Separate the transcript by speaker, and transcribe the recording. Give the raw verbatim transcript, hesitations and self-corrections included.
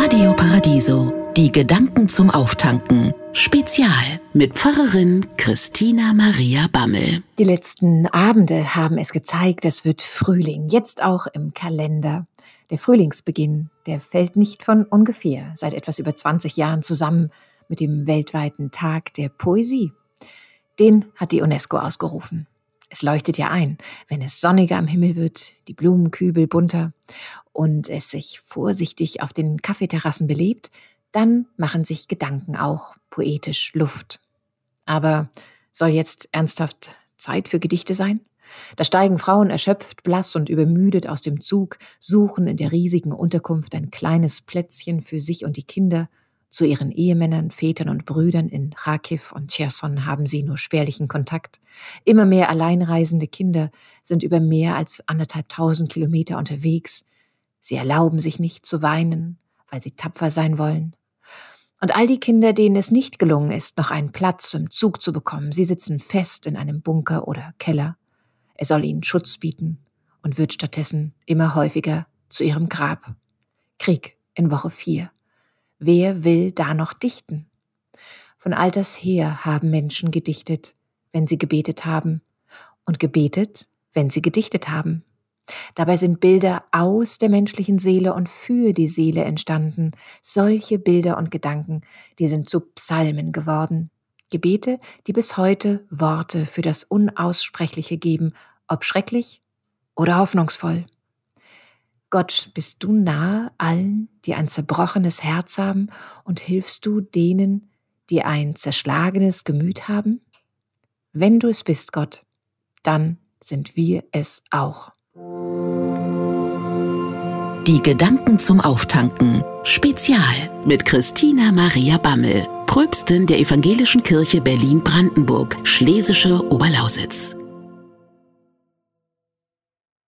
Speaker 1: Radio Paradiso, die Gedanken zum Auftanken. Spezial mit Pfarrerin Christina Maria Bammel.
Speaker 2: Die letzten Abende haben es gezeigt, es wird Frühling, jetzt auch im Kalender. Der Frühlingsbeginn, der fällt nicht von ungefähr, seit etwas über zwanzig Jahren zusammen mit dem weltweiten Tag der Poesie. Den hat die UNESCO ausgerufen. Es leuchtet ja ein, wenn es sonniger am Himmel wird, die Blumenkübel bunter und es sich vorsichtig auf den Kaffeeterrassen belebt, dann machen sich Gedanken auch poetisch Luft. Aber soll jetzt ernsthaft Zeit für Gedichte sein? Da steigen Frauen erschöpft, blass und übermüdet aus dem Zug, suchen in der riesigen Unterkunft ein kleines Plätzchen für sich und die Kinder. Zu ihren Ehemännern, Vätern und Brüdern in Kharkiv und Cherson haben sie nur spärlichen Kontakt. Immer mehr alleinreisende Kinder sind über mehr als anderthalbtausend Kilometer unterwegs. Sie erlauben sich nicht zu weinen, weil sie tapfer sein wollen. Und all die Kinder, denen es nicht gelungen ist, noch einen Platz im Zug zu bekommen, sie sitzen fest in einem Bunker oder Keller. Er soll ihnen Schutz bieten und wird stattdessen immer häufiger zu ihrem Grab. Krieg in Woche vier. Wer will da noch dichten? Von alters her haben Menschen gedichtet, wenn sie gebetet haben, und gebetet, wenn sie gedichtet haben. Dabei sind Bilder aus der menschlichen Seele und für die Seele entstanden. Solche Bilder und Gedanken, die sind zu Psalmen geworden. Gebete, die bis heute Worte für das Unaussprechliche geben, ob schrecklich oder hoffnungsvoll. Gott, bist du nahe allen, die ein zerbrochenes Herz haben, und hilfst du denen, die ein zerschlagenes Gemüt haben? Wenn du es bist, Gott, dann sind wir es auch.
Speaker 1: Die Gedanken zum Auftanken. Spezial mit Christina Maria Bammel, Pröpstin der Evangelischen Kirche Berlin-Brandenburg, Schlesische Oberlausitz.